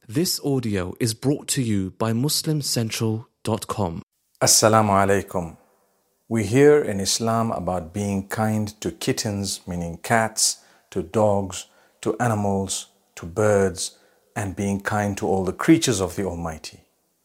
This audio is brought to you by MuslimCentral.com. Assalamu alaikum. We hear in Islam about being kind to kittens, meaning cats, to dogs, to animals, to birds, and being kind to all the creatures of the Almighty.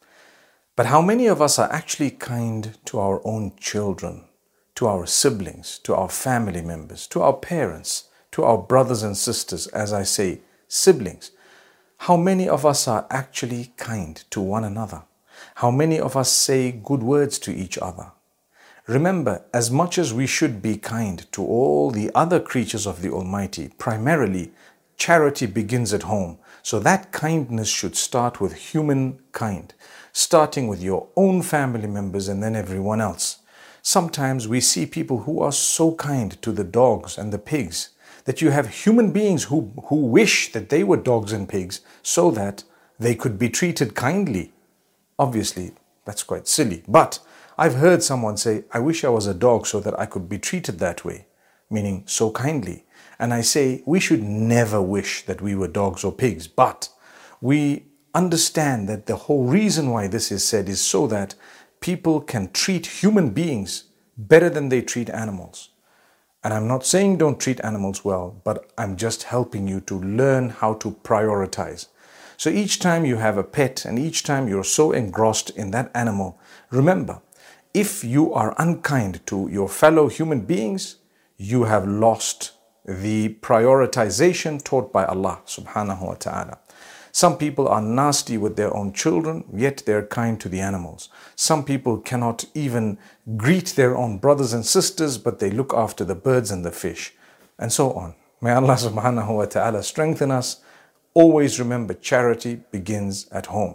But how many of us are actually kind to our own children, to our siblings, to our family members, to our parents, to our brothers and sisters, as I say, siblings? How many of us are actually kind to one another? How many of us say good words to each other? Remember, as much as we should be kind to all the other creatures of the Almighty, primarily, charity begins at home. So that kindness should start with humankind, starting with your own family members and then everyone else. Sometimes we see people who are so kind to the dogs and the pigs, that you have human beings who wish that they were dogs and pigs so that they could be treated kindly. Obviously, that's quite silly. But I've heard someone say, I wish I was a dog so that I could be treated that way, meaning so kindly. And I say, we should never wish that we were dogs or pigs, but we understand that the whole reason why this is said is so that people can treat human beings better than they treat animals. And I'm not saying don't treat animals well, but I'm just helping you to learn how to prioritize. So each time you have a pet and each time you're so engrossed in that animal, remember, if you are unkind to your fellow human beings, you have lost the prioritization taught by Allah subhanahu wa ta'ala. Some people are nasty with their own children, yet they're kind to the animals. Some people cannot even greet their own brothers and sisters, but they look after the birds and the fish, and so on. May Allah subhanahu wa ta'ala strengthen us. Always remember, charity begins at home.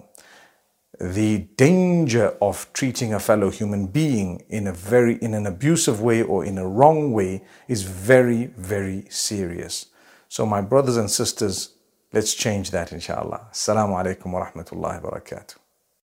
The danger of treating a fellow human being in an abusive way or in a wrong way is very, very serious. So my brothers and sisters, let's change that, inshallah. Assalamu alaikum wa rahmatullahi wa barakatuh.